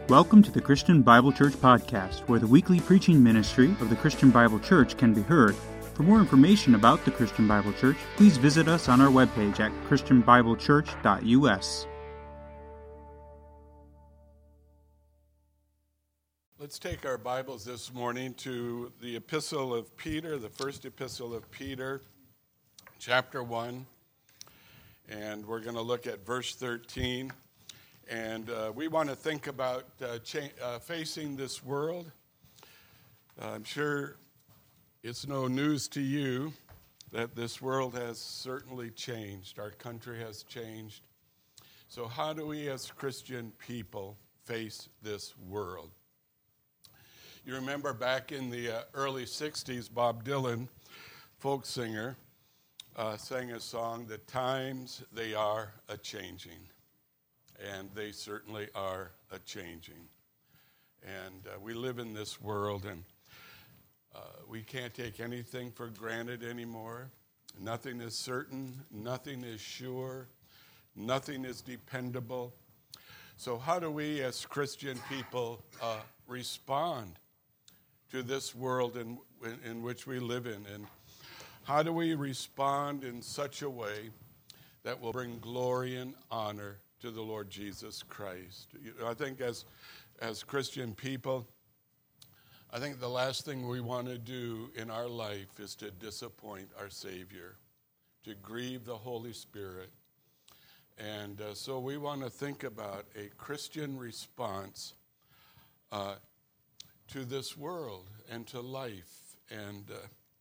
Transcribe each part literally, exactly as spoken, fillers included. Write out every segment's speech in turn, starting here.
Welcome to the Christian Bible Church Podcast, where the weekly preaching ministry of the Christian Bible Church can be heard. For more information about the Christian Bible Church, please visit us on our webpage at christian bible church dot u s. Let's take our Bibles this morning to the Epistle of Peter, the first Epistle of Peter, chapter one, and we're going to look at verse thirteen. And uh, we want to think about uh, cha- uh, facing this world. Uh, I'm sure it's no news to you that this world has certainly changed. Our country has changed. So how do we as Christian people face this world? You remember back in the uh, early sixties, Bob Dylan, folk singer, uh, sang a song, "The times they are a-changing." And they certainly are a-changing. And uh, we live in this world, and uh, we can't take anything for granted anymore. Nothing is certain. Nothing is sure. Nothing is dependable. So how do we as Christian people uh, respond to this world in, in, in which we live in? And how do we respond in such a way that will bring glory and honor to the Lord Jesus Christ? You know, I think as as Christian people, I think the last thing we want to do in our life is to disappoint our Savior, to grieve the Holy Spirit. And uh, so we want to think about a Christian response uh, to this world and to life, and uh,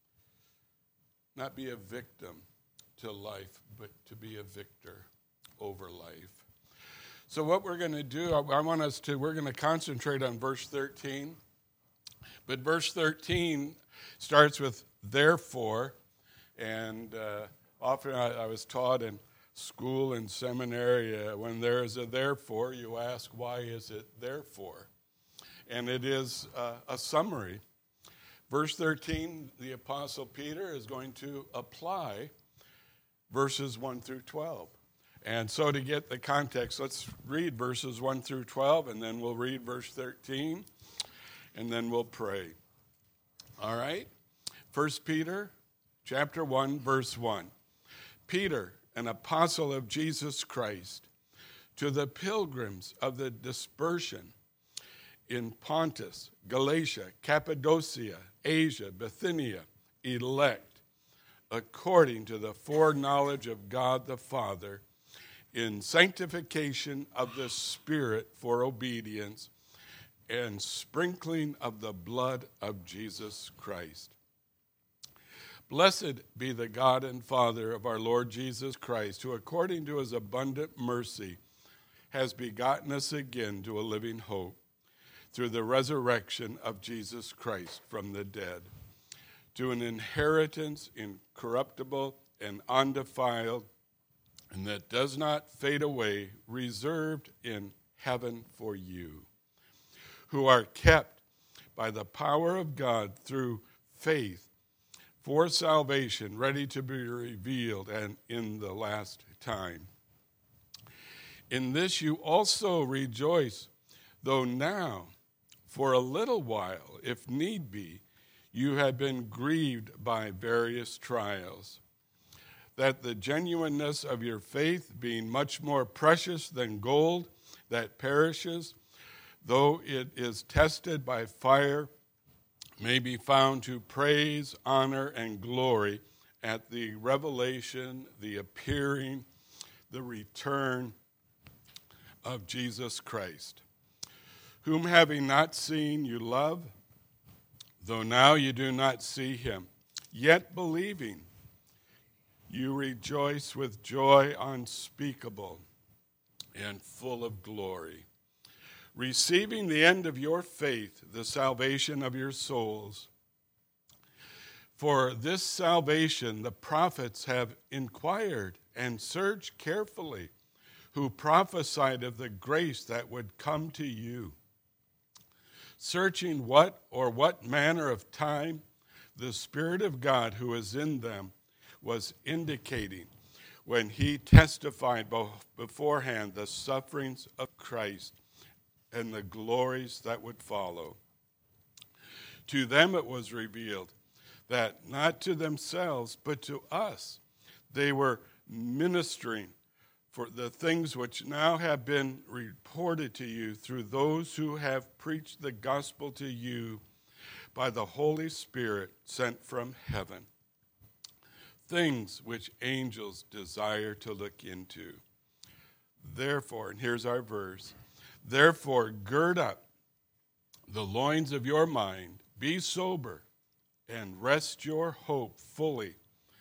not be a victim to life, but to be a victor over life. So what we're going to do, I want us to, we're going to concentrate on verse thirteen. But verse thirteen starts with therefore, and uh, often I, I was taught in school and seminary, uh, when there is a therefore, you ask, why is it therefore? And it is uh, a summary. Verse thirteen, the Apostle Peter is going to apply verses one through twelve. And so to get the context, let's read verses one through twelve, and then we'll read verse thirteen, and then we'll pray. All right? First Peter chapter one, verse one. Peter, an apostle of Jesus Christ, to the pilgrims of the dispersion in Pontus, Galatia, Cappadocia, Asia, Bithynia, elect, according to the foreknowledge of God the Father, in sanctification of the Spirit for obedience, and sprinkling of the blood of Jesus Christ. Blessed be the God and Father of our Lord Jesus Christ, who according to his abundant mercy has begotten us again to a living hope through the resurrection of Jesus Christ from the dead, to an inheritance incorruptible and undefiled, and that does not fade away, reserved in heaven for you, who are kept by the power of God through faith for salvation, ready to be revealed and in the last time. In this you also rejoice, though now, for a little while, if need be, you have been grieved by various trials, that the genuineness of your faith, being much more precious than gold that perishes, though it is tested by fire, may be found to praise, honor, and glory at the revelation, the appearing, the return of Jesus Christ, whom having not seen you love, though now you do not see him, yet believing, you rejoice with joy unspeakable and full of glory, receiving the end of your faith, the salvation of your souls. For this salvation the prophets have inquired and searched carefully, who prophesied of the grace that would come to you, searching what or what manner of time the Spirit of God who is in them was indicating when he testified beforehand the sufferings of Christ and the glories that would follow. To them it was revealed that not to themselves, but to us, they were ministering for the things which now have been reported to you through those who have preached the gospel to you by the Holy Spirit sent from heaven, things which angels desire to look into. Therefore, and here's our verse, therefore gird up the loins of your mind, be sober, and rest your hope fully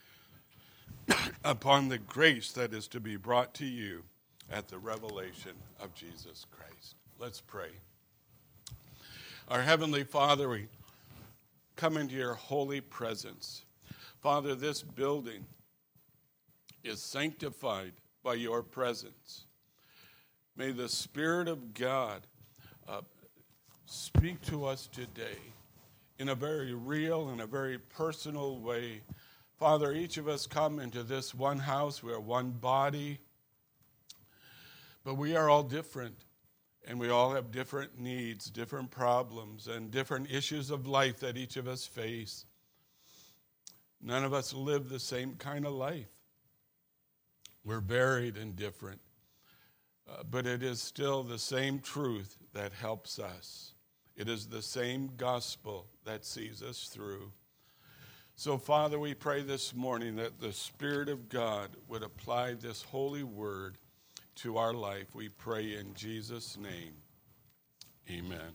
upon the grace that is to be brought to you at the revelation of Jesus Christ. Let's pray. Our Heavenly Father, we come into your holy presence. Father, this building is sanctified by your presence. May the Spirit of God uh, speak to us today in a very real and a very personal way. Father, each of us come into this one house. We are one body, but we are all different, and we all have different needs, different problems, and different issues of life that each of us face. None of us live the same kind of life. We're varied and different, uh, but it is still the same truth that helps us. It is the same gospel that sees us through. So, Father, we pray this morning that the Spirit of God would apply this holy word to our life. We pray in Jesus' name. Amen.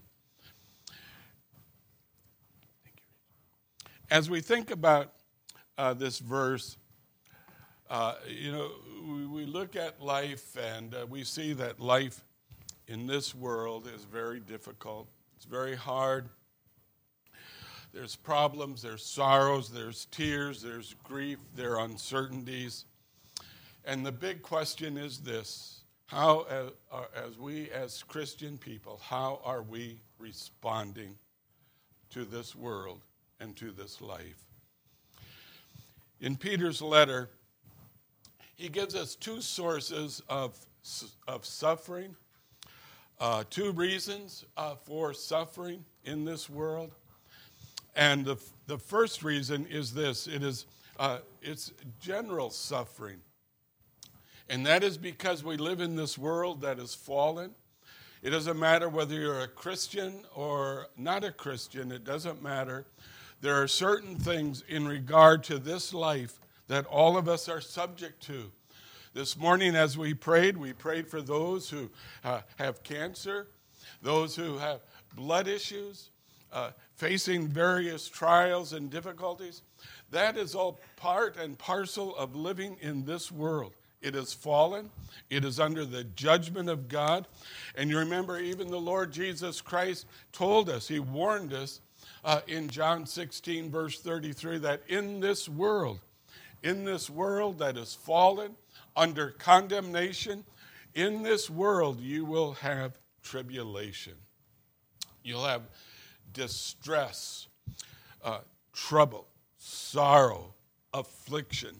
Thank you. As we think about uh, this verse, uh, you know, we, we look at life and uh, we see that life in this world is very difficult. It's very hard. There's problems, there's sorrows, there's tears, there's grief, there are uncertainties. And the big question is this: how, as, as we as Christian people, how are we responding to this world and to this life? In Peter's letter, he gives us two sources of, of suffering, uh, two reasons uh, for suffering in this world. And the, the first reason is this: it is uh, it's general suffering. And that is because we live in this world that is fallen. It doesn't matter whether you're a Christian or not a Christian. It doesn't matter. There are certain things in regard to this life that all of us are subject to. This morning as we prayed, we prayed for those who uh, have cancer, those who have blood issues, uh, facing various trials and difficulties. That is all part and parcel of living in this world. It is fallen. It is under the judgment of God. And you remember, even the Lord Jesus Christ told us, he warned us uh, in John sixteen, verse thirty-three, that in this world, in this world that is fallen, under condemnation, in this world you will have tribulation. You'll have distress, uh, trouble, sorrow, affliction.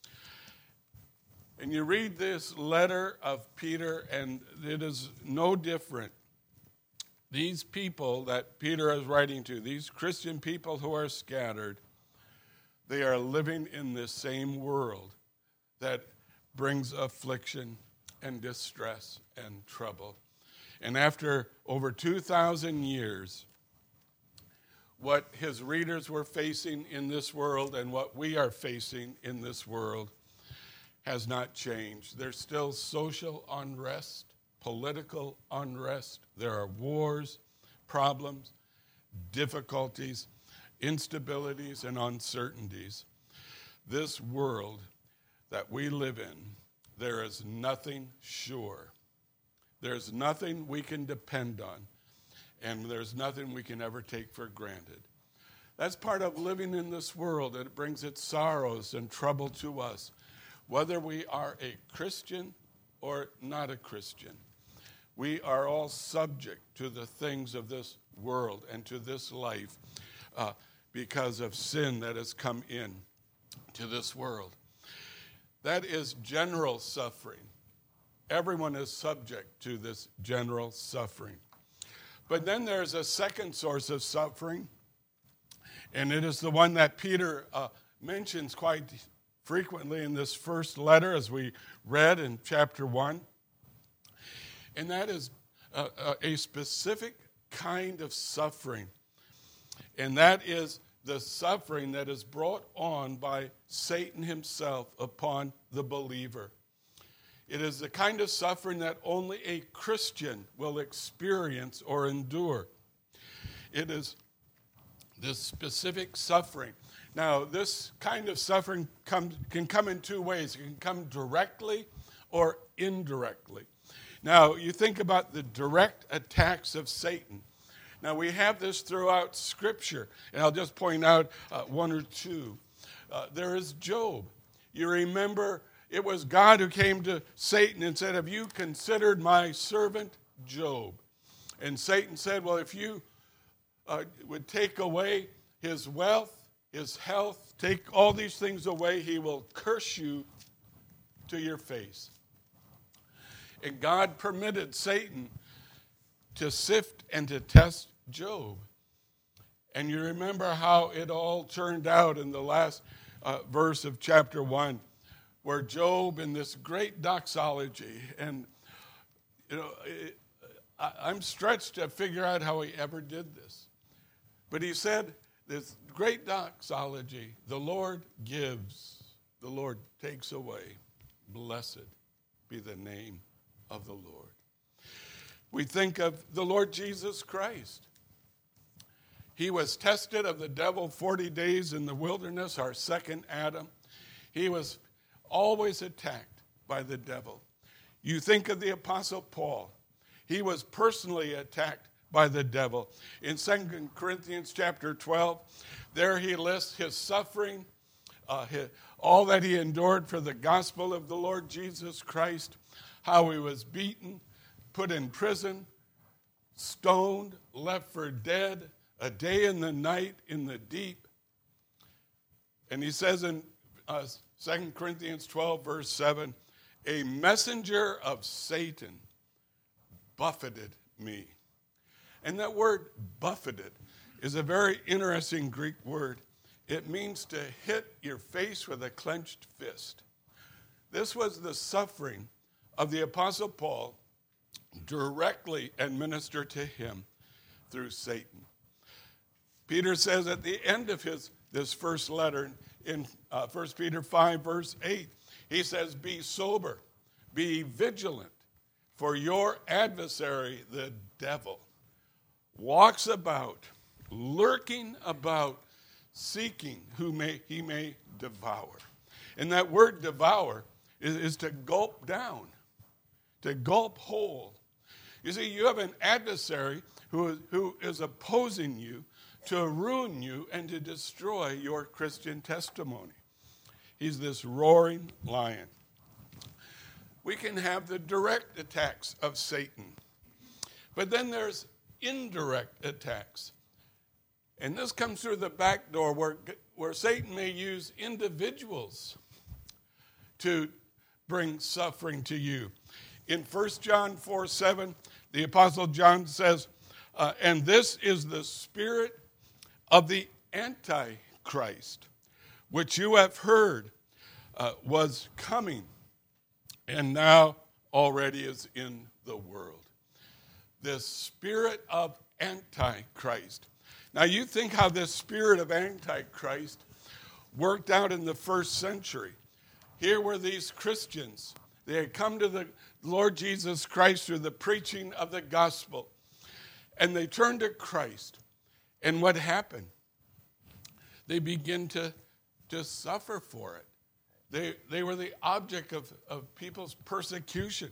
And you read this letter of Peter, and it is no different. These people that Peter is writing to, these Christian people who are scattered, they are living in this same world that brings affliction and distress and trouble. And after over two thousand years, what his readers were facing in this world and what we are facing in this world has not changed. There's still social unrest, political unrest. There are wars, problems, difficulties, instabilities, and uncertainties. This world that we live in, there is nothing sure. There's nothing we can depend on, and there's nothing we can ever take for granted. That's part of living in this world, and it brings its sorrows and trouble to us, whether we are a Christian or not a Christian. We are all subject to the things of this world and to this life uh, because of sin that has come in to this world. That is general suffering. Everyone is subject to this general suffering. But then there's a second source of suffering, and it is the one that Peter uh, mentions quite frequently in this first letter, as we read in chapter one. And that is a, a specific kind of suffering. And that is the suffering that is brought on by Satan himself upon the believer. It is the kind of suffering that only a Christian will experience or endure. It is this specific suffering. Now, this kind of suffering comes, can come in two ways. It can come directly or indirectly. Now, you think about the direct attacks of Satan. Now, we have this throughout Scripture, and I'll just point out uh, one or two. Uh, there is Job. You remember it was God who came to Satan and said, "Have you considered my servant Job?" And Satan said, "Well, if you uh, would take away his wealth, his health, take all these things away, he will curse you to your face." And God permitted Satan to sift and to test Job. And you remember how it all turned out in the last uh, verse of chapter one, where Job, in this great doxology, and you know, it, I, I'm stretched to figure out how he ever did this. But he said this great doxology: "The Lord gives, the Lord takes away. Blessed be the name of the Lord." We think of the Lord Jesus Christ. He was tested of the devil forty days in the wilderness, our second Adam. He was always attacked by the devil. You think of the Apostle Paul. He was personally attacked by the devil. In Second Corinthians chapter twelve, there he lists his suffering, uh, his, all that he endured for the gospel of the Lord Jesus Christ, how he was beaten, put in prison, stoned, left for dead, a day and the night in the deep. And he says in uh, Second Corinthians twelve, verse seven, "A messenger of Satan buffeted me." And that word buffeted is a very interesting Greek word. It means to hit your face with a clenched fist. This was the suffering of the Apostle Paul directly administered to him through Satan. Peter says at the end of his this first letter in uh, First Peter five, verse eight, he says, "Be sober, be vigilant, for your adversary, the devil, walks about, lurking about, seeking who may he may devour." And that word devour is, is to gulp down, to gulp whole. You see, you have an adversary who, who is opposing you to ruin you and to destroy your Christian testimony. He's this roaring lion. We can have the direct attacks of Satan, but then there's indirect attacks. And this comes through the back door where, where Satan may use individuals to bring suffering to you. In First John four seven, the Apostle John says, uh, "And this is the spirit of the Antichrist, which you have heard uh, was coming, and now already is in the world." This spirit of Antichrist. Now you think how this spirit of Antichrist worked out in the first century. Here were these Christians. They had come to the Lord Jesus Christ through the preaching of the gospel. And they turned to Christ. And what happened? They began to, to suffer for it. They, they were the object of, of people's persecution.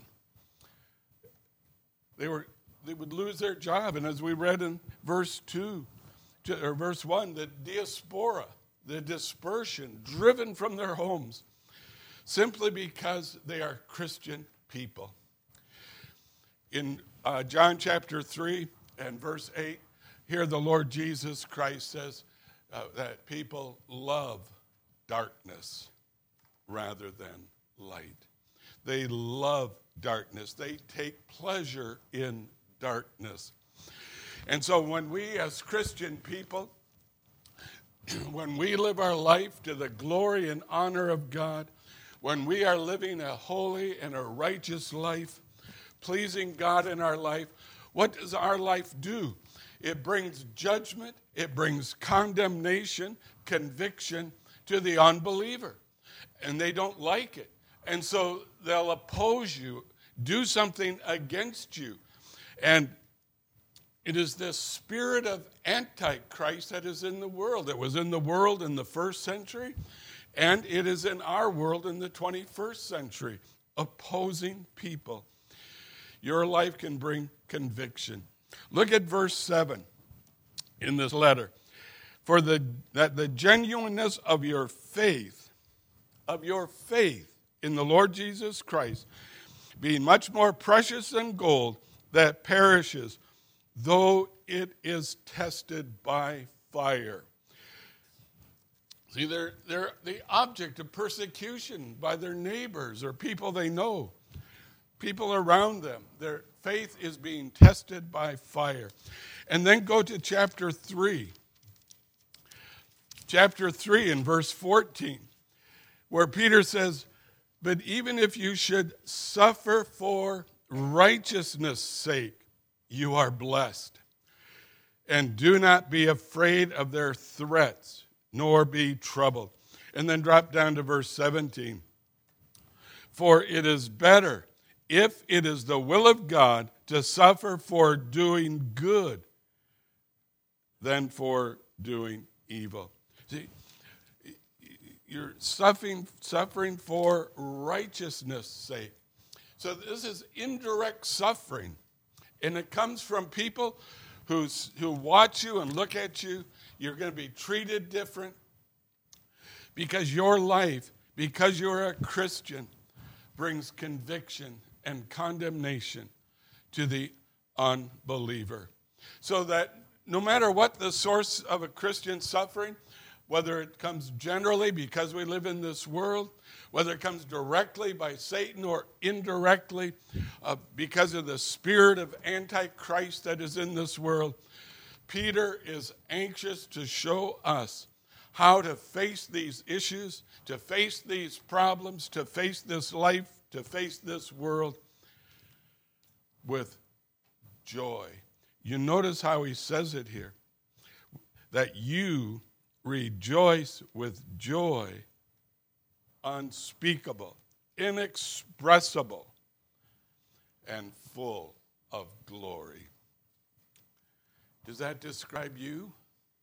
They were they would lose their job. And as we read in verse two, or verse one, the diaspora, the dispersion, driven from their homes, simply because they are Christian people. In uh, John chapter three and verse eight, here the Lord Jesus Christ says uh, that people love darkness rather than light. They love darkness. They take pleasure in darkness. And so when we as Christian people, when we live our life to the glory and honor of God, when we are living a holy and a righteous life, pleasing God in our life, what does our life do? It brings judgment, it brings condemnation, conviction to the unbeliever. And they don't like it. And so they'll oppose you, do something against you. And it is this spirit of Antichrist that is in the world. It was in the world in the first century, and it is in our world in the twenty-first century, opposing people. Your life can bring conviction. Look at verse seven in this letter. For the that the genuineness of your faith, of your faith in the Lord Jesus Christ, being much more precious than gold that perishes, though it is tested by fire. See, they're, they're the object of persecution by their neighbors or people they know, people around them. Their faith is being tested by fire. And then go to chapter three. Chapter three in verse fourteen, where Peter says, but even if you should suffer for righteousness' sake, you are blessed. And do not be afraid of their threats, nor be troubled. And then drop down to verse seventeen. For it is better, if it is the will of God, to suffer for doing good than for doing evil. See, you're suffering, suffering for righteousness' sake. So this is indirect suffering. And it comes from people who's, who watch you and look at you. You're going to be treated different because your life, because you're a Christian, brings conviction and condemnation to the unbeliever. So that no matter what the source of a Christian suffering, whether it comes generally because we live in this world, whether it comes directly by Satan or indirectly uh, because of the spirit of Antichrist that is in this world, Peter is anxious to show us how to face these issues, to face these problems, to face this life, to face this world with joy. You notice how he says it here, that you rejoice with joy unspeakable, inexpressible, and full of glory. Does that describe you?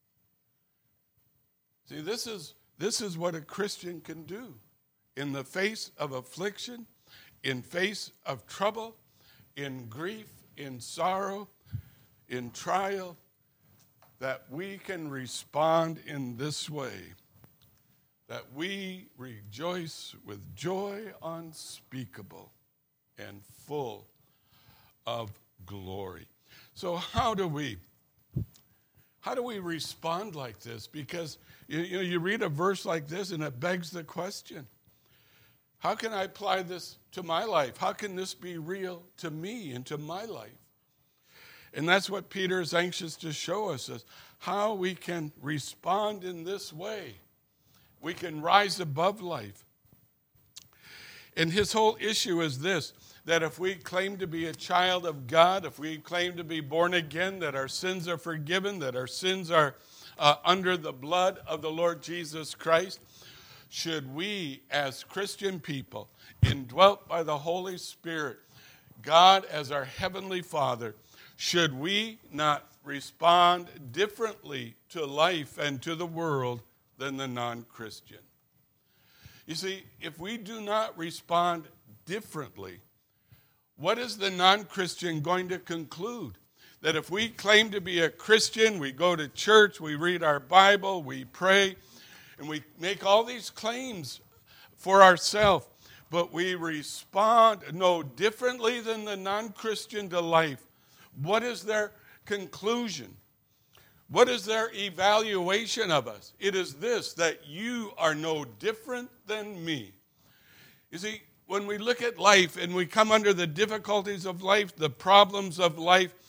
See, this is this is what a Christian can do in the face of affliction, in face of trouble, in grief, in sorrow, in trial, that we can respond in this way, that we rejoice with joy unspeakable and full of glory. So how do we how do we respond like this? Because you, you know, you read a verse like this and it begs the question, how can I apply this to my life? How can this be real to me and to my life? And that's what Peter is anxious to show us, is how we can respond in this way. We can rise above life. And his whole issue is this, that if we claim to be a child of God, if we claim to be born again, that our sins are forgiven, that our sins are uh, under the blood of the Lord Jesus Christ, should we as Christian people, indwelt by the Holy Spirit, God as our Heavenly Father, should we not respond differently to life and to the world than the non-Christian? You see, if we do not respond differently, what is the non-Christian going to conclude? That if we claim to be a Christian, we go to church, we read our Bible, we pray, and we make all these claims for ourselves, but we respond no differently than the non-Christian to life. What is their conclusion? What is their evaluation of us? It is this, that you are no different than me. You see, when we look at life and we come under the difficulties of life, the problems of life,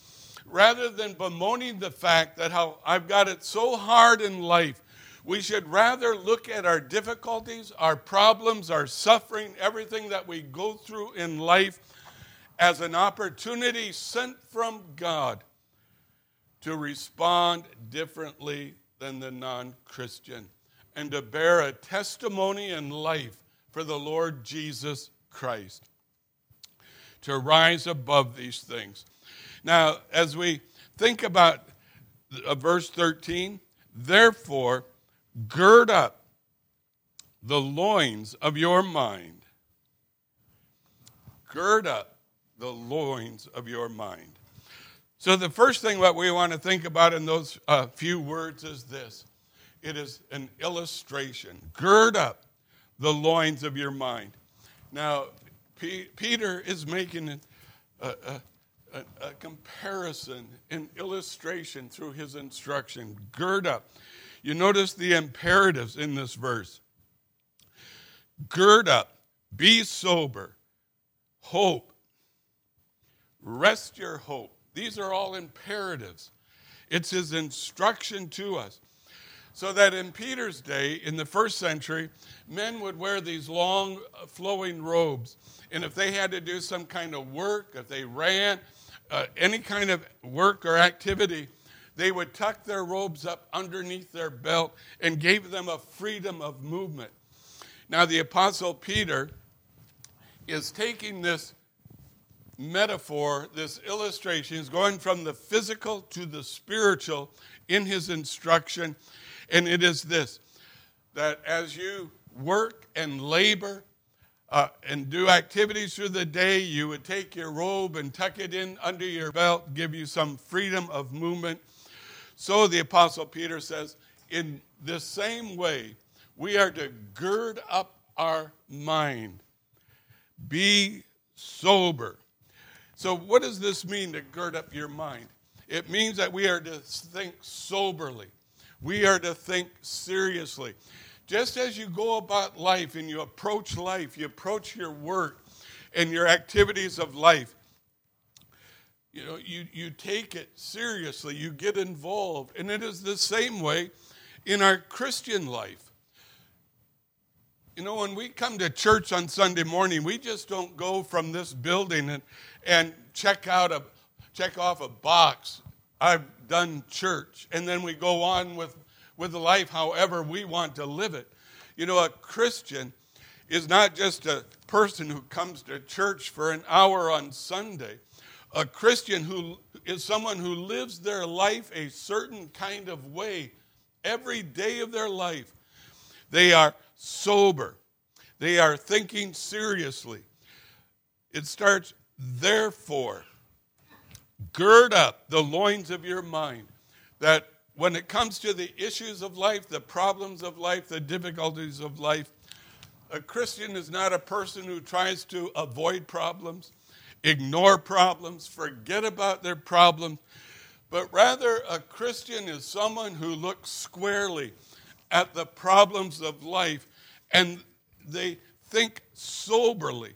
rather than bemoaning the fact that how I've got it so hard in life, we should rather look at our difficulties, our problems, our suffering, everything that we go through in life as an opportunity sent from God to respond differently than the non-Christian and to bear a testimony in life for the Lord Jesus Christ, to rise above these things. Now, as we think about uh, verse thirteen, therefore, gird up the loins of your mind. Gird up the loins of your mind. So the first thing that we want to think about in those uh, few words is this. It is an illustration. Gird up the loins of your mind. Now, P- Peter is making a, a, a, a comparison, an illustration through his instruction. Gird up. You notice the imperatives in this verse. Gird up, be sober, hope, rest your hope. These are all imperatives. It's his instruction to us. So that in Peter's day, in the first century, men would wear these long flowing robes. And if they had to do some kind of work, if they ran, uh, any kind of work or activity, they would tuck their robes up underneath their belt and gave them a freedom of movement. Now the Apostle Peter is taking this metaphor, this illustration. He's going from the physical to the spiritual in his instruction. And it is this, that as you work and labor uh, and do activities through the day, you would take your robe and tuck it in under your belt, give you some freedom of movement. So the Apostle Peter says, in the same way, we are to gird up our mind. Be sober. So what does this mean, to gird up your mind? It means that we are to think soberly. We are to think seriously. Just as you go about life and you approach life, you approach your work and your activities of life, you know, you, you take it seriously, you get involved. And it is the same way in our Christian life. You know, when we come to church on Sunday morning, we just don't go from this building and, and check out a check off a box. I've done church, and then we go on with, with life however we want to live it. You know, a Christian is not just a person who comes to church for an hour on Sunday. A Christian who is someone who lives their life a certain kind of way every day of their life. They are sober. They are thinking seriously. It starts, therefore, gird up the loins of your mind, that when it comes to the issues of life, the problems of life, the difficulties of life, a Christian is not a person who tries to avoid problems, ignore problems, forget about their problems, but rather a Christian is someone who looks squarely at the problems of life and they think soberly.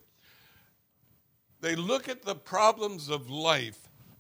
They look at the problems of life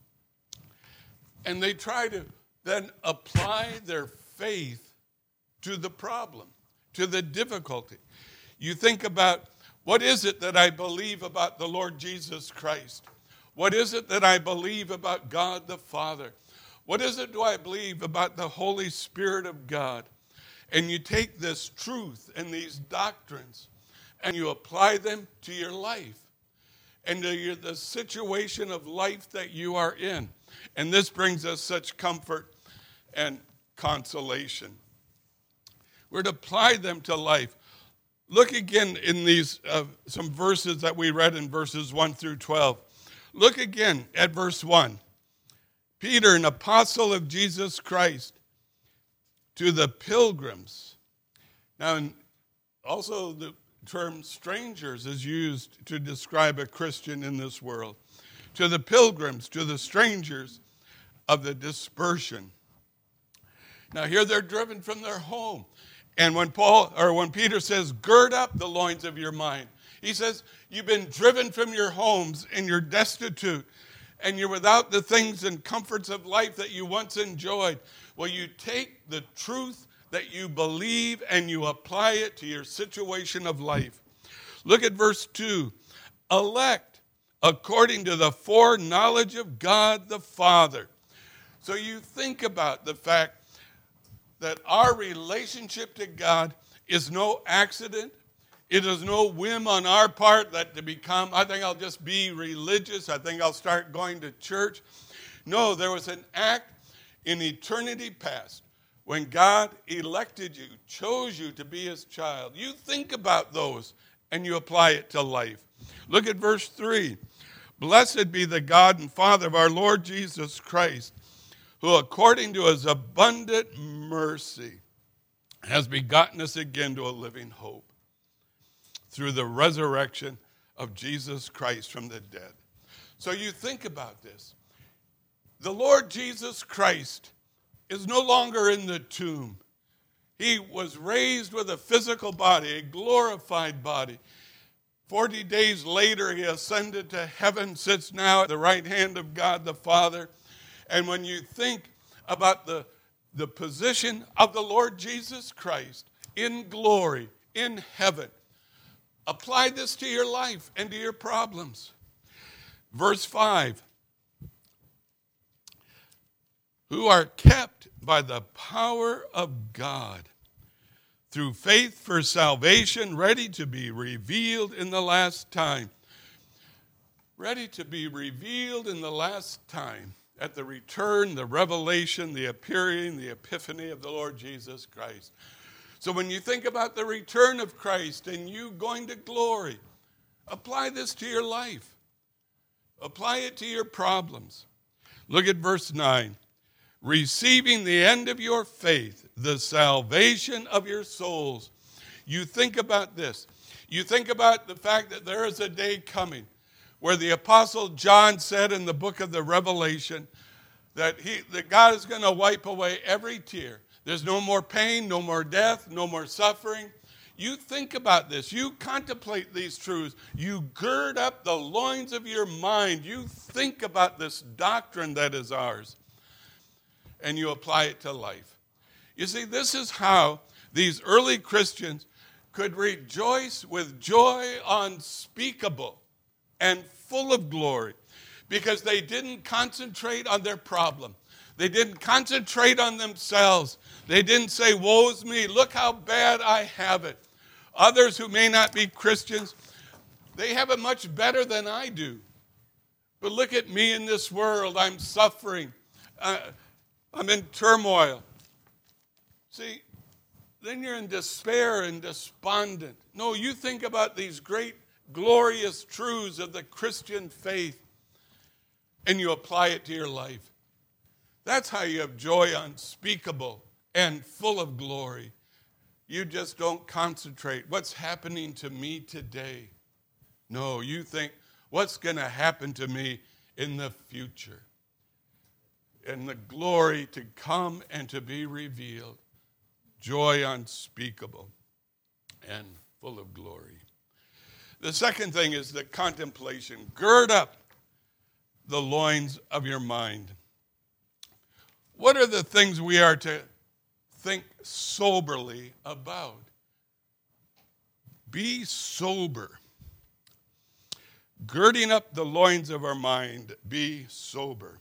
and they try to then apply their faith to the problem, to the difficulty. You think about, what is it that I believe about the Lord Jesus Christ? What is it that I believe about God the Father? What is it do I believe about the Holy Spirit of God? And you take this truth and these doctrines and you apply them to your life and to your, the situation of life that you are in. And this brings us such comfort and consolation. We're to apply them to life. Look again in these uh, some verses that we read in verses one through twelve. Look again at verse one. Peter, an apostle of Jesus Christ, to the pilgrims. Now, also the term strangers is used to describe a Christian in this world. To the pilgrims, to the strangers of the dispersion. Now here they're driven from their home. And when Paul or when Peter says, gird up the loins of your mind, he says, you've been driven from your homes and you're destitute and you're without the things and comforts of life that you once enjoyed. Well, you take the truth that you believe and you apply it to your situation of life. Look at verse two. Elect according to the foreknowledge of God the Father. So you think about the fact that our relationship to God is no accident. It is no whim on our part that to become, I think I'll just be religious. I think I'll start going to church. No, there was an act in eternity past when God elected you, chose you to be his child. You think about those and you apply it to life. Look at verse three. Blessed be the God and Father of our Lord Jesus Christ, who according to his abundant mercy has begotten us again to a living hope through the resurrection of Jesus Christ from the dead. So you think about this. The Lord Jesus Christ is no longer in the tomb. He was raised with a physical body, a glorified body. Forty days later, he ascended to heaven, sits now at the right hand of God the Father. And when you think about the, the position of the Lord Jesus Christ in glory, in heaven, apply this to your life and to your problems. Verse five. Who are kept by the power of God through faith for salvation, ready to be revealed in the last time. Ready to be revealed in the last time at the return, the revelation, the appearing, the epiphany of the Lord Jesus Christ. So when you think about the return of Christ and you going to glory, apply this to your life. Apply it to your problems. Look at verse nine. Receiving the end of your faith, the salvation of your souls. You think about this. You think about the fact that there is a day coming where the Apostle John said in the book of the Revelation that, he, that God is going to wipe away every tear. There's no more pain, no more death, no more suffering. You think about this. You contemplate these truths. You gird up the loins of your mind. You think about this doctrine that is ours. And you apply it to life. You see, this is how these early Christians could rejoice with joy unspeakable and full of glory because they didn't concentrate on their problem. They didn't concentrate on themselves. They didn't say, woe's me, look how bad I have it. Others who may not be Christians, they have it much better than I do. But look at me in this world. I'm suffering. Uh, I'm in turmoil. See, then you're in despair and despondent. No, you think about these great, glorious truths of the Christian faith, and you apply it to your life. That's how you have joy unspeakable and full of glory. You just don't concentrate. What's happening to me today? No, you think, what's going to happen to me in the future? And the glory to come and to be revealed. Joy unspeakable and full of glory. The second thing is the contemplation. Gird up the loins of your mind. What are the things we are to think soberly about? Be sober. Girding up the loins of our mind, be sober.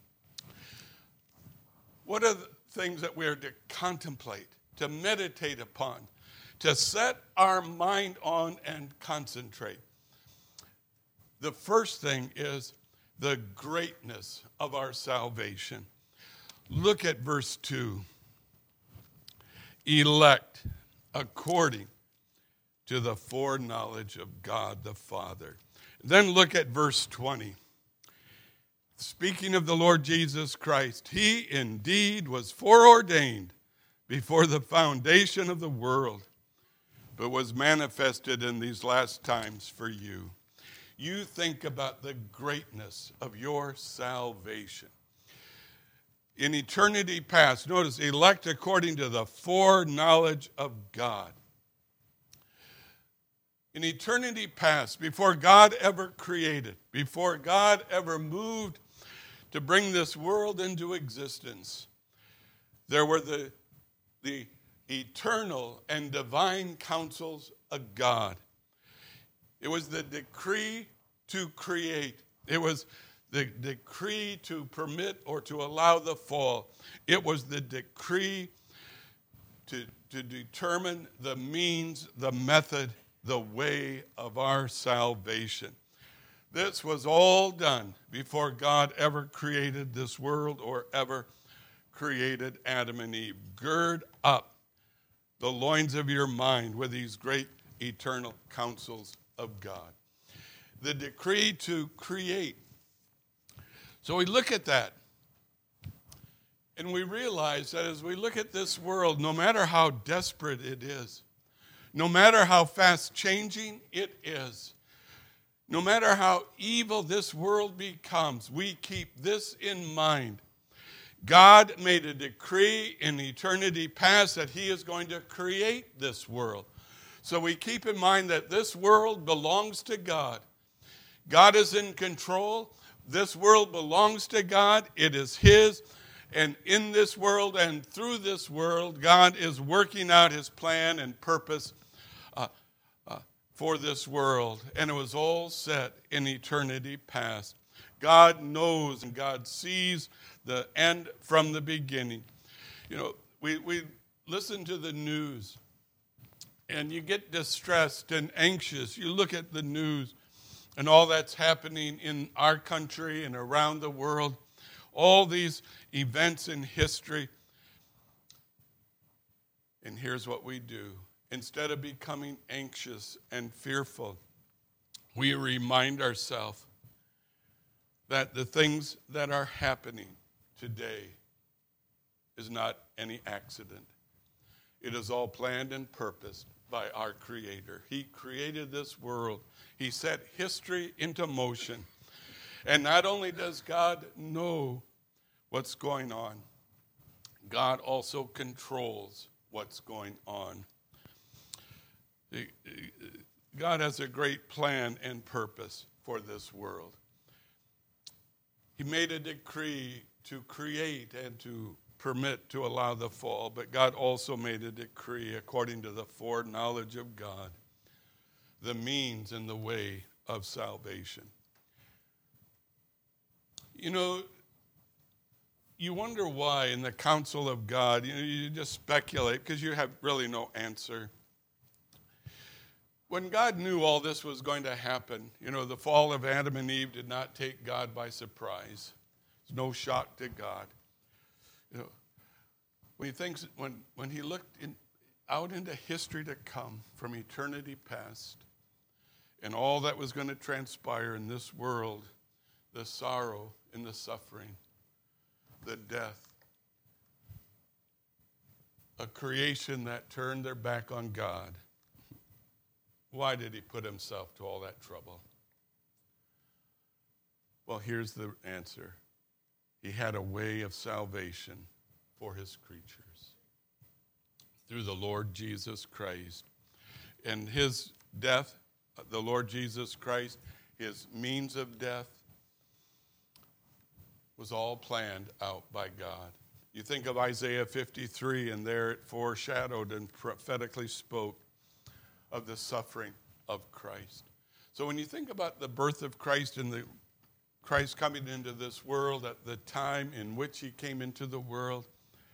What are the things that we are to contemplate, to meditate upon, to set our mind on and concentrate? The first thing is the greatness of our salvation. Look at verse two. Elect according to the foreknowledge of God the Father. Then look at verse twenty. Speaking of the Lord Jesus Christ, he indeed was foreordained before the foundation of the world, but was manifested in these last times for you. You think about the greatness of your salvation. In eternity past, notice, elect according to the foreknowledge of God. In eternity past, before God ever created, before God ever moved to bring this world into existence, there were the, the eternal and divine counsels of God. It was the decree to create. It was the decree to permit or to allow the fall. It was the decree to, to determine the means, the method, the way of our salvation. This was all done before God ever created this world or ever created Adam and Eve. Gird up the loins of your mind with these great eternal counsels of God. The decree to create. So we look at that, and we realize that as we look at this world, no matter how desperate it is, no matter how fast changing it is, no matter how evil this world becomes, we keep this in mind. God made a decree in eternity past that he is going to create this world. So we keep in mind that this world belongs to God. God is in control. This world belongs to God. It is his. And in this world and through this world, God is working out his plan and purpose uh, uh, for this world. And it was all set in eternity past. God knows and God sees the end from the beginning. You know, we, we listen to the news and you get distressed and anxious. You look at the news and all that's happening in our country and around the world, all these events in history. And here's what we do. Instead of becoming anxious and fearful, we remind ourselves that the things that are happening today is not any accident. It is all planned and purposed by our Creator. He created this world. He set history into motion. And not only does God know what's going on, God also controls what's going on. God has a great plan and purpose for this world. He made a decree to create and to permit, to allow the fall, but God also made a decree according to the foreknowledge of God, the means and the way of salvation. You know, you wonder why in the counsel of God, you know, you just speculate because you have really no answer. When God knew all this was going to happen, you know, the fall of Adam and Eve did not take God by surprise. It's no shock to God. You know, when he thinks, when, when he looked in, out into history to come from eternity past and all that was going to transpire in this world, the sorrow and the suffering, the death, a creation that turned their back on God. Why did he put himself to all that trouble? Well, here's the answer. He had a way of salvation for his creatures through the Lord Jesus Christ. And his death, the Lord Jesus Christ, his means of death, was all planned out by God. You think of Isaiah fifty-three, and there it foreshadowed and prophetically spoke of the suffering of Christ. So when you think about the birth of Christ and the Christ coming into this world at the time in which he came into the world,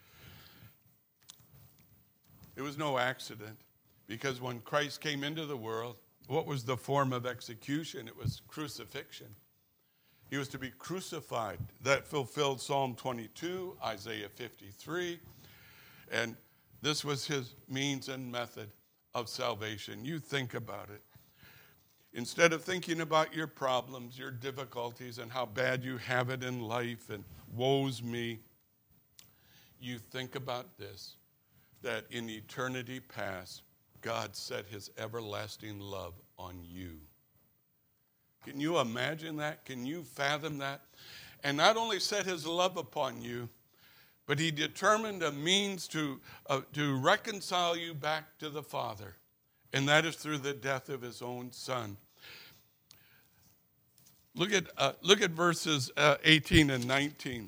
it was no accident, because when Christ came into the world, what was the form of execution? It was crucifixion. He was to be crucified. That fulfilled Psalm twenty-two, Isaiah fifty-three, and this was his means and method of salvation. You think about it. Instead of thinking about your problems, your difficulties, and how bad you have it in life, and woe's me, you think about this, that in eternity past, God set his everlasting love on you. Can you imagine that? Can you fathom that? And not only set his love upon you, but he determined a means to, uh, to reconcile you back to the Father. And that is through the death of his own Son. Look at, uh, look at verses uh, eighteen and nineteen,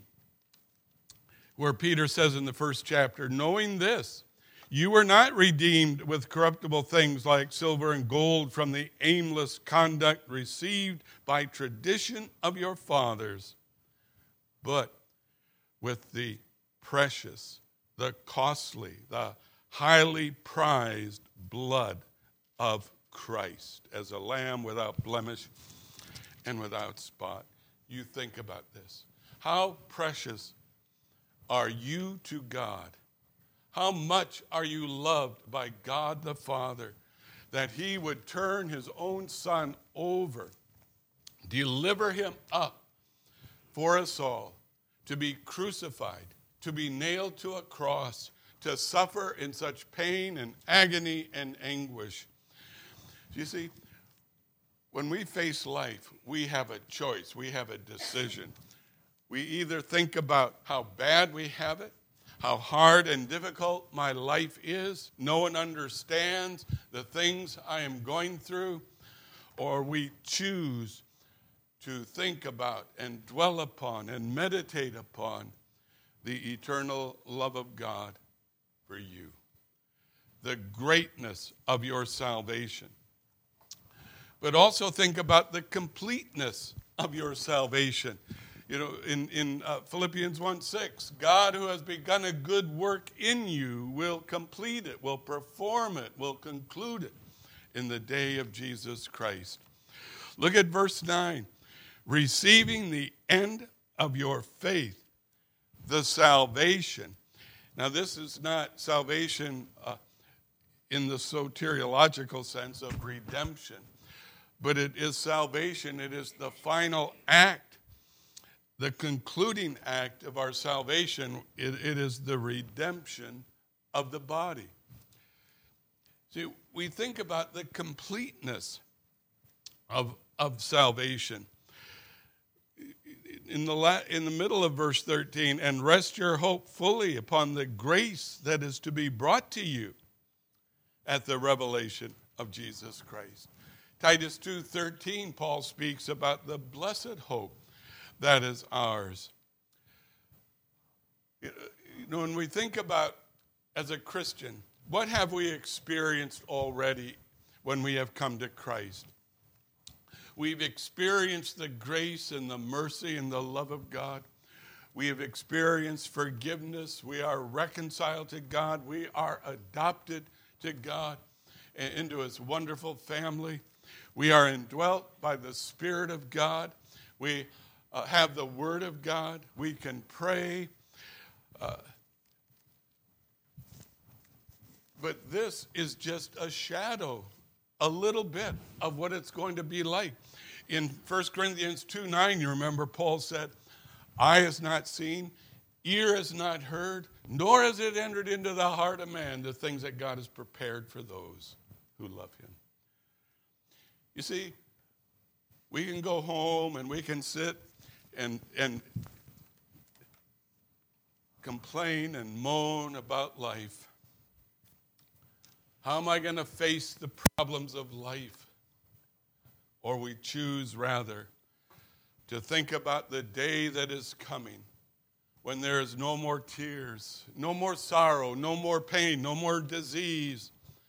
where Peter says in the first chapter, knowing this, you were not redeemed with corruptible things like silver and gold from the aimless conduct received by tradition of your fathers, but with the precious, the costly, the highly prized blood of Christ, as a lamb without blemish and without spot. You think about this. How precious are you to God? How much are you loved by God the Father that he would turn his own Son over, deliver him up for us all, to be crucified, to be nailed to a cross, to suffer in such pain and agony and anguish. You see, when we face life, we have a choice, we have a decision. We either think about how bad we have it, how hard and difficult my life is, no one understands the things I am going through, or we choose to think about and dwell upon and meditate upon the eternal love of God for you, the greatness of your salvation. But also think about the completeness of your salvation. You know, in, in uh, Philippians one six, God who has begun a good work in you will complete it, will perform it, will conclude it in the day of Jesus Christ. Look at verse nine. Receiving the end of your faith, the salvation. Now, this is not salvation uh, in the soteriological sense of redemption, but it is salvation. It is the final act, the concluding act of our salvation. It, it is the redemption of the body. See, we think about the completeness of, of salvation. In the, la- in the middle of verse thirteen, and rest your hope fully upon the grace that is to be brought to you at the revelation of Jesus Christ. Titus two thirteen, Paul speaks about the blessed hope that is ours. You know, when we think about, as a Christian, what have we experienced already when we have come to Christ? We've experienced the grace and the mercy and the love of God. We have experienced forgiveness. We are reconciled to God. We are adopted to God and into his wonderful family. We are indwelt by the Spirit of God. We uh, have the Word of God. We can pray. Uh, but this is just a shadow, a little bit of what it's going to be like. In First Corinthians two nine, you remember Paul said, eye has not seen, ear has not heard, nor has it entered into the heart of man the things that God has prepared for those who love him. You see, we can go home and we can sit and, and complain and moan about life. How am I going to face the problems of life? Or we choose rather to think about the day that is coming when there is no more tears, no more sorrow, no more pain, no more disease,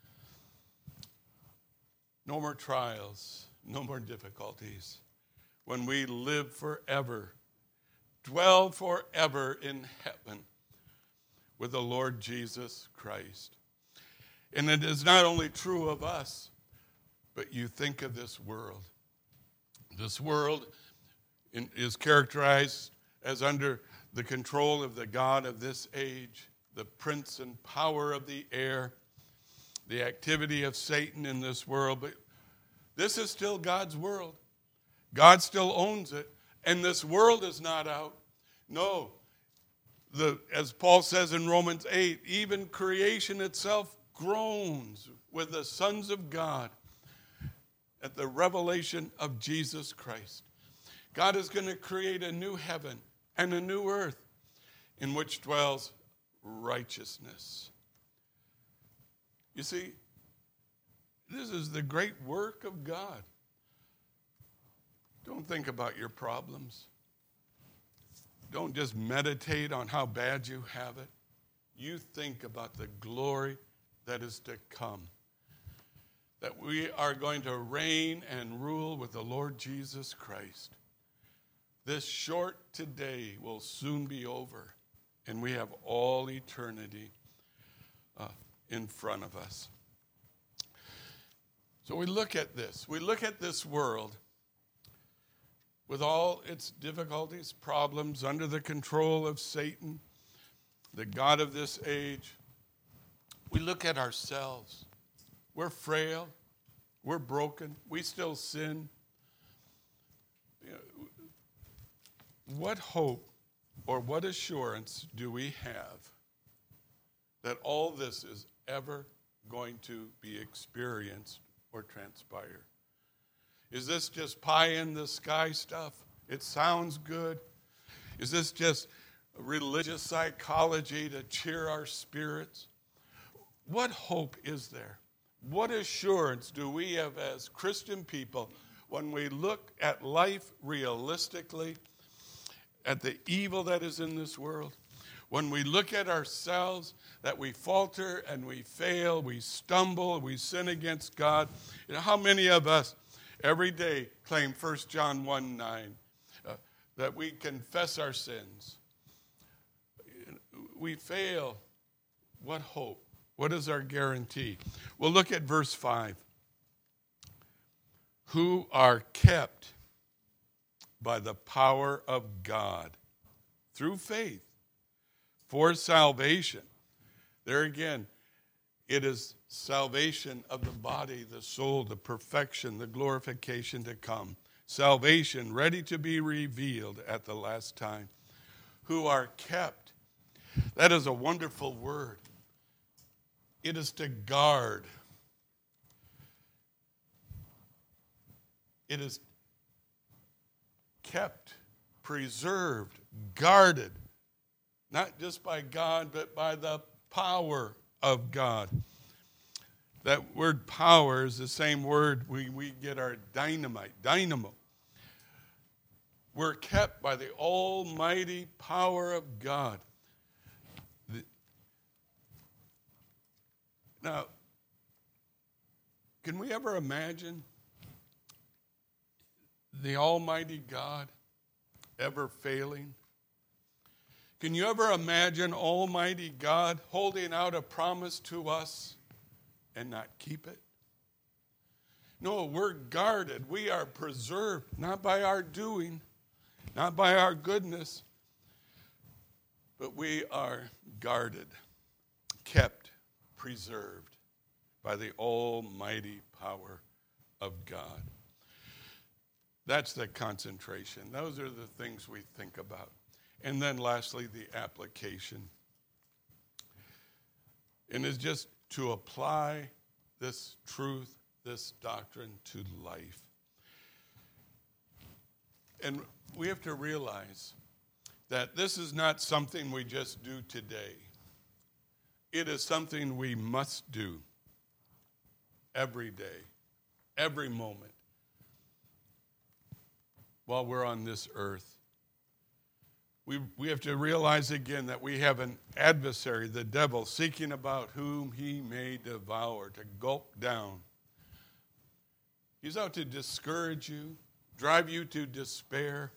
no more trials, no more difficulties. When we live forever, dwell forever in heaven with the Lord Jesus Christ. And it is not only true of us, but you think of this world. This world in, is characterized as under the control of the god of this age, the prince and power of the air, the activity of Satan in this world. But this is still God's world. God still owns it, and this world is not out. No, the, as Paul says in Romans eight, even creation itself groans with the sons of God at the revelation of Jesus Christ. God is going to create a new heaven and a new earth in which dwells righteousness. You see, this is the great work of God, Don't think about your problems. Don't just meditate on how bad you have it. You think about the glory that is to come. That we are going to reign and rule with the Lord Jesus Christ. This short today will soon be over, and we have all eternity uh, in front of us. So we look at this. We look at this world with all its difficulties, problems, under the control of Satan, the god of this age. We look at ourselves. We're frail. We're broken. We still sin. You know, what hope or what assurance do we have that all this is ever going to be experienced or transpire? Is this just pie in the sky stuff? It sounds good. Is this just religious psychology to cheer our spirits? What hope is there? What assurance do we have as Christian people when we look at life realistically, at the evil that is in this world? When we look at ourselves, that we falter and we fail, we stumble, we sin against God. You know, how many of us every day claim First John one nine, uh, that we confess our sins? We fail. What hope? What is our guarantee? Well, look at verse five. Who are kept by the power of God through faith for salvation. There again, it is salvation of the body, the soul, the perfection, the glorification to come. Salvation ready to be revealed at the last time. Who are kept. That is a wonderful word. It is to guard. It is kept, preserved, guarded, not just by God, but by the power of God. That word power is the same word we, we get our dynamite, dynamo. We're kept by the almighty power of God. The, now, can we ever imagine the almighty God ever failing? Can you ever imagine almighty God holding out a promise to us and not keep it? No, we're guarded. We are preserved, not by our doing, not by our goodness, but we are guarded, kept, preserved by the almighty power of God. That's the concentration. Those are the things we think about. And then lastly, the application. And it's just to apply this truth, this doctrine to life. And we have to realize that this is not something we just do today. It is something we must do every day, every moment, while we're on this earth. We, we have to realize again that we have an adversary, the devil, seeking about whom he may devour, to gulp down. He's out to discourage you, drive you to despair,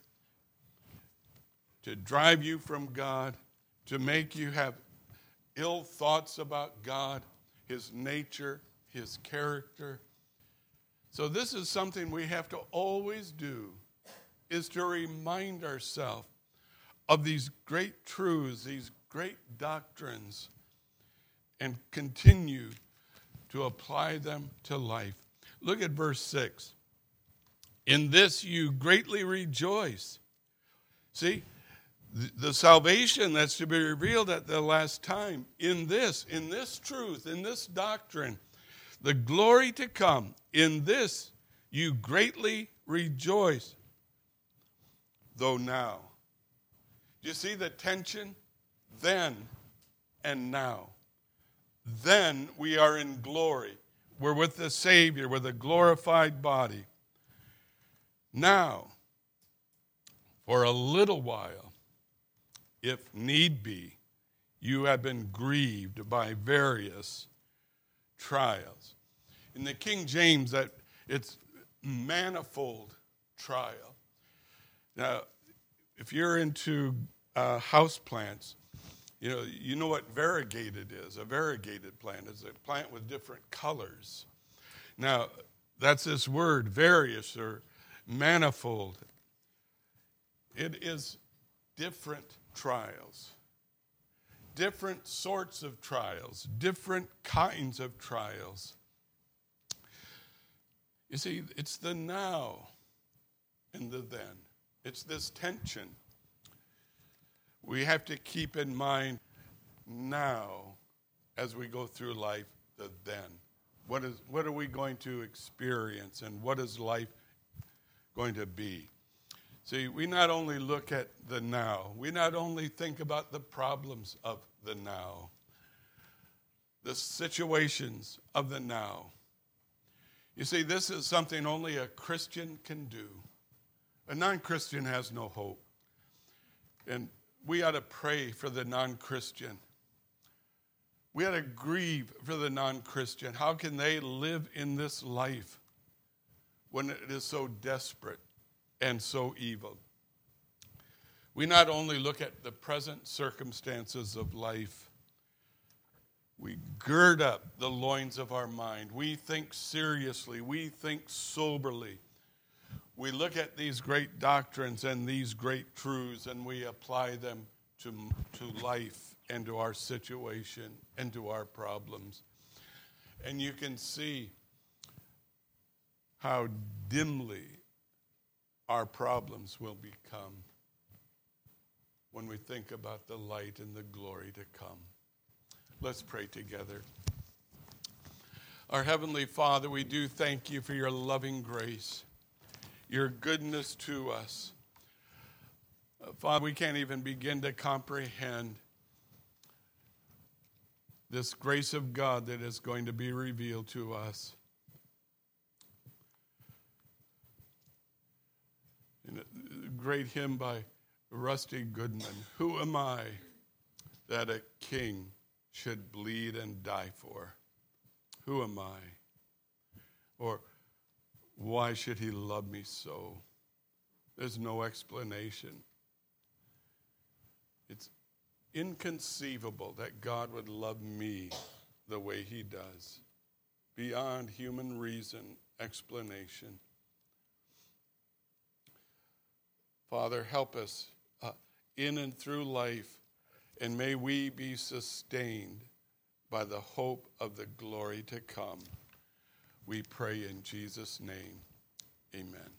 to drive you from God, to make you have ill thoughts about God, his nature, his character. So this is something we have to always do, is to remind ourselves of these great truths, these great doctrines, and continue to apply them to life. Look at verse six. In this you greatly rejoice. See, the, the salvation that's to be revealed at the last time, in this, in this truth, in this doctrine, the glory to come, in this you greatly rejoice. Though now. Do you see the tension? Then and now. Then we are in glory. We're with the Savior with a glorified body. Now, For a little while, if need be, you have been grieved by various trials. In the King James, that it's manifold trial. Now, if you're into uh, house plants, you know you know what variegated is. A variegated plant is a plant with different colors. Now, that's this word, various or manifold. It is different trials, different sorts of trials, different kinds of trials. You see, it's the now and the then. It's this tension. We have to keep in mind now as we go through life, the then. What is what are we going to experience, and what is life going to be? See, we not only look at the now, we not only think about the problems of the now, the situations of the now. You see, this is something only a Christian can do. A non-Christian has no hope. And we ought to pray for the non-Christian. We ought to grieve for the non-Christian. How can they live in this life when it is so desperate and so evil? We not only look at the present circumstances of life, we gird up the loins of our mind. We think seriously. We think soberly. We look at these great doctrines and these great truths, and we apply them to, to life and to our situation and to our problems. And you can see how dimly our problems will become when we think about the light and the glory to come. Let's pray together. Our Heavenly Father, we do thank you for your loving grace, your goodness to us. Uh, Father, we can't even begin to comprehend this grace of God that is going to be revealed to us. In a great hymn by Rusty Goodman, who am I that a king should bleed and die for? Who am I? Or why should he love me so? There's no explanation. It's inconceivable that God would love me the way he does, beyond human reason, explanation. Father, help us uh, in and through life, and may we be sustained by the hope of the glory to come. We pray in Jesus' name. Amen.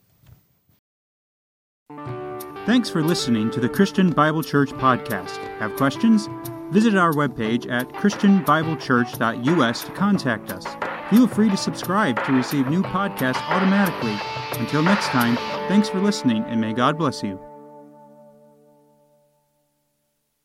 Thanks for listening to the Christian Bible Church podcast. Have questions? Visit our webpage at christian bible church dot u s to contact us. Feel free to subscribe to receive new podcasts automatically. Until next time, thanks for listening, and may God bless you.